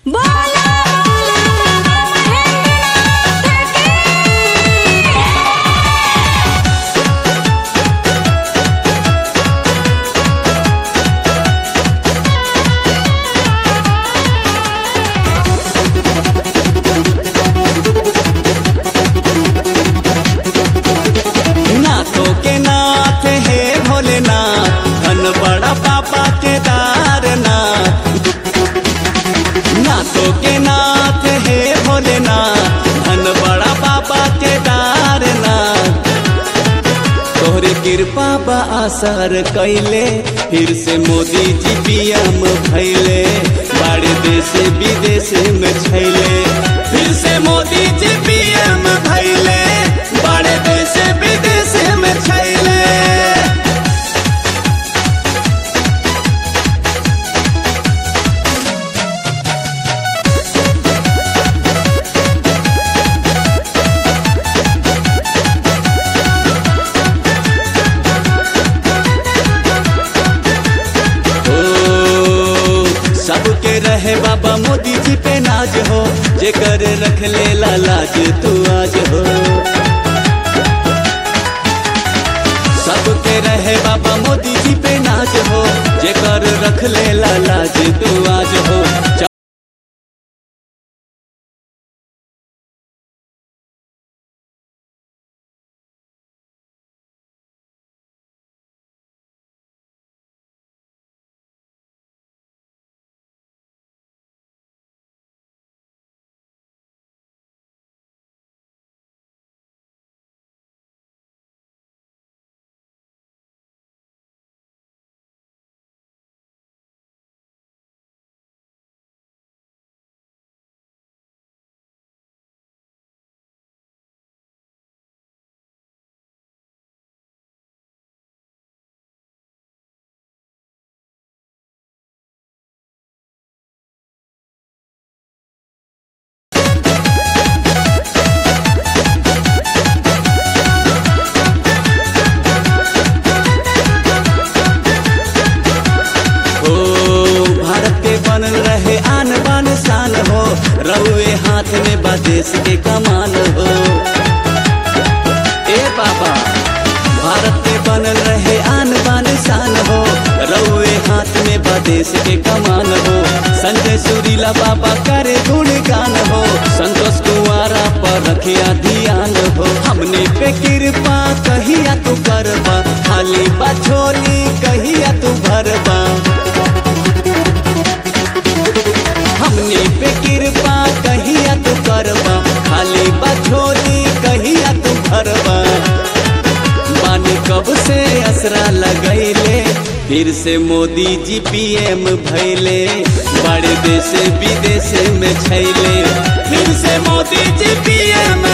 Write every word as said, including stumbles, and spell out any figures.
नाथों के नाथ है भोलेनाथ, धन बड़ा बाबा केदारनाथ। नाथों के नाथ है भोलेनाथ, धन बड़ा बाबा केदारनाथ। तोहरे कृपा बा असर कैले, फिर से मोदी जी पीएम भैले, बड़े देश विदेश में छैले। फिर से मोदी जी पीएम भैले, बड़े देश विदेश में छैले। सबके रहे बाबा मोदी जी पे नाज हो, जेकर रख ले लाज तू आज हो। सबके रहे बाबा मोदी जी पे नाज हो, जेकर रख ले लाज तू आज हो। बनल रहे आन बान शान हो, रउए हाथ में बा देश के कमान हो। ए बाबा भारत पे बनल रहे आन बान शान हो, रउए हाथ में बा देश के कमान हो। संजय सुरीला बाबा करे गुणगान हो, संतोष कुंवारा पर रखिया ध्यान हो। हमने पे कृपा कहिया तू करबा, खाली बा झोली कहिया तू भरबा। हमने पे कृपा कहिया तू करबा, खाली बछोली कहिया तू भरबा। बानी कब से असरा लगैले, फिर से मोदी जी पीएम भैले, बड़े देश विदेश में छैले। फिर से मोदी जी पीएम